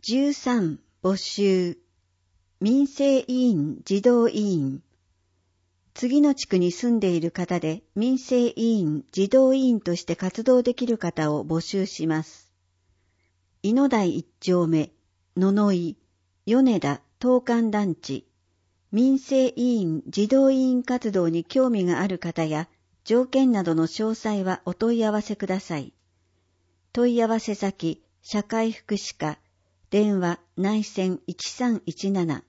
13募集民生委員児童委員。次の地区に住んでいる方で民生委員児童委員として活動できる方を募集します。井野台一丁目野々井米田東館団地民生委員児童委員活動に興味がある方や条件などの詳細はお問い合わせください。問い合わせ先社会福祉課電話内線1317。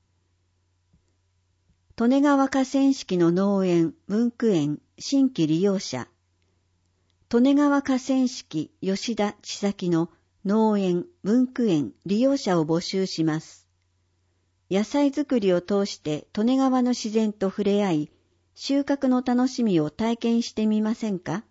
利根川河川敷の農園文区園新規利用者。利根川河川敷吉田千咲の農園文区園利用者を募集します。野菜作りを通して利根川の自然と触れ合い、収穫の楽しみを体験してみませんか？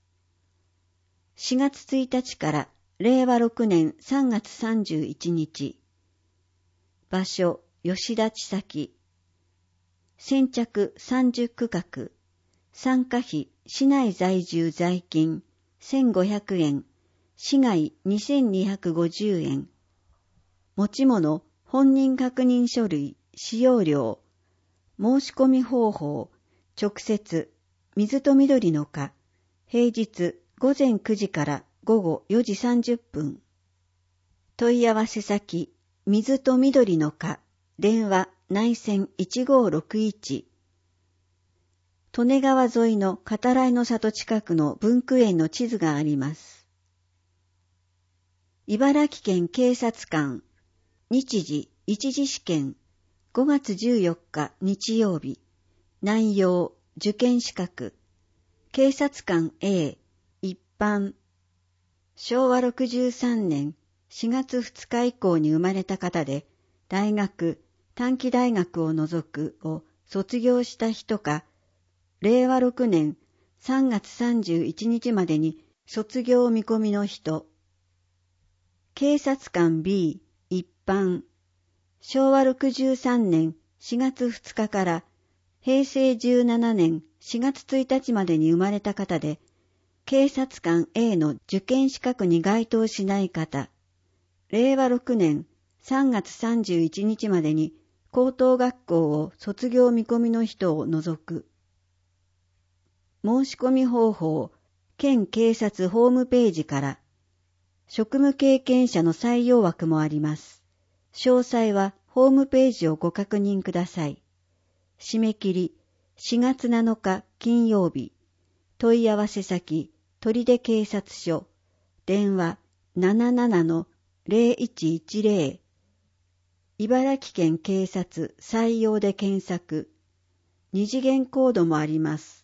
4 月1日から令和6年3月31日。場所、吉田千咲。先着30区画。参加費、市内在住在勤、1500円。市外2250円。持ち物、本人確認書類、使用料。申し込み方法、直接、水と緑の課。平日午前9時から午後4時30分。問い合わせ先、水と緑の課、電話内線1561。利根川沿いの片来の里近くの文区園の地図があります。茨城県警察官、日時一次試験、5月14日日曜日。内容、受験資格、警察官 A、一般。昭和63年4月2日以降に生まれた方で、大学、短期大学を除くを卒業した人か、令和6年3月31日までに卒業見込みの人。警察官 B、一般。昭和63年4月2日から平成17年4月1日までに生まれた方で、警察官 A の受験資格に該当しない方。令和6年3月31日までに高等学校を卒業見込みの人を除く。申し込み方法、県警察ホームページから。職務経験者の採用枠もあります。詳細はホームページをご確認ください。締め切り4月7日金曜日。問い合わせ先、取手警察署。電話77-0110。茨城県警察採用で検索。二次元コードもあります。